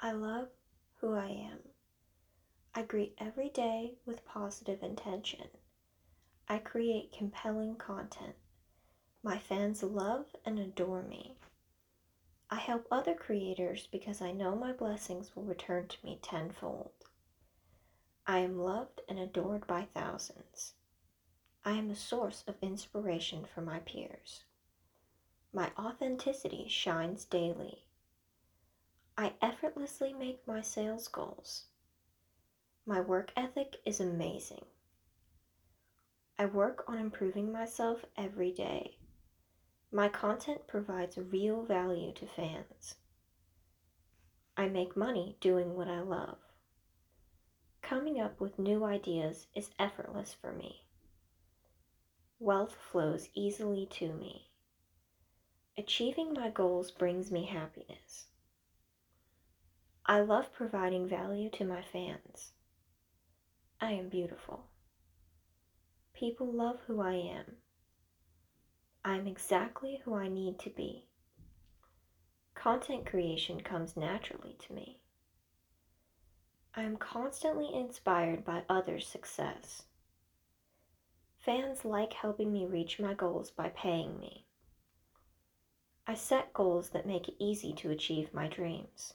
I love who I am. I greet every day with positive intention. I create compelling content. My fans love and adore me. I help other creators because I know my blessings will return to me tenfold. I am loved and adored by thousands. I am a source of inspiration for my peers. My authenticity shines daily. I effortlessly make my sales goals. My work ethic is amazing. I work on improving myself every day. My content provides real value to fans. I make money doing what I love. Coming up with new ideas is effortless for me. Wealth flows easily to me. Achieving my goals brings me happiness. I love providing value to my fans. I am beautiful. People love who I am. I am exactly who I need to be. Content creation comes naturally to me. I am constantly inspired by others' success. Fans like helping me reach my goals by paying me. I set goals that make it easy to achieve my dreams.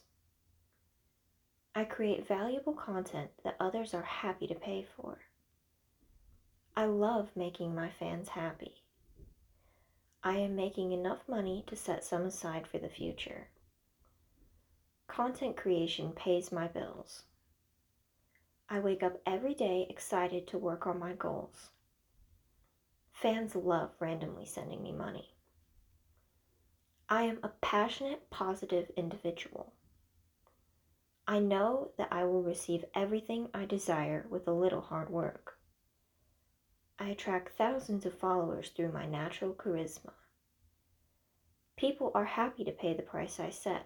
I create valuable content that others are happy to pay for. I love making my fans happy. I am making enough money to set some aside for the future. Content creation pays my bills. I wake up every day excited to work on my goals. Fans love randomly sending me money. I am a passionate, positive individual. I know that I will receive everything I desire with a little hard work. I attract thousands of followers through my natural charisma. People are happy to pay the price I set.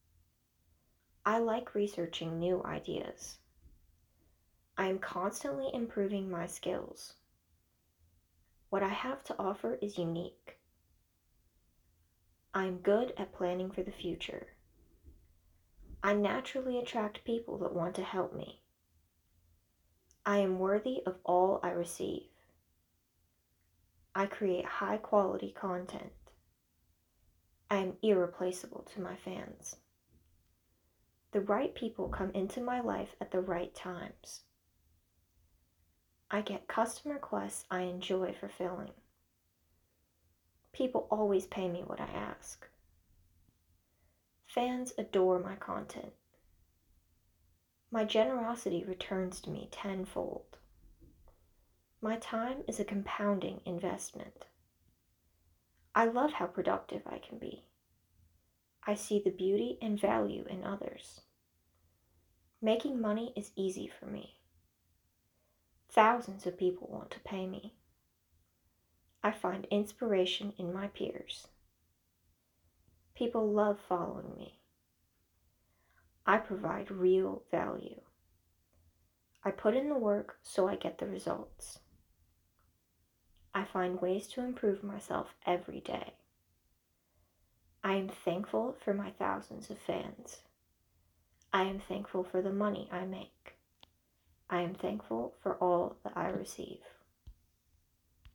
I like researching new ideas. I am constantly improving my skills. What I have to offer is unique. I am good at planning for the future. I naturally attract people that want to help me. I am worthy of all I receive. I create high quality content. I am irreplaceable to my fans. The right people come into my life at the right times. I get custom requests I enjoy fulfilling. People always pay me what I ask. Fans adore my content. My generosity returns to me tenfold. My time is a compounding investment. I love how productive I can be. I see the beauty and value in others. Making money is easy for me. Thousands of people want to pay me. I find inspiration in my peers. People love following me. I provide real value. I put in the work so I get the results. I find ways to improve myself every day. I am thankful for my thousands of fans. I am thankful for the money I make. I am thankful for all that I receive.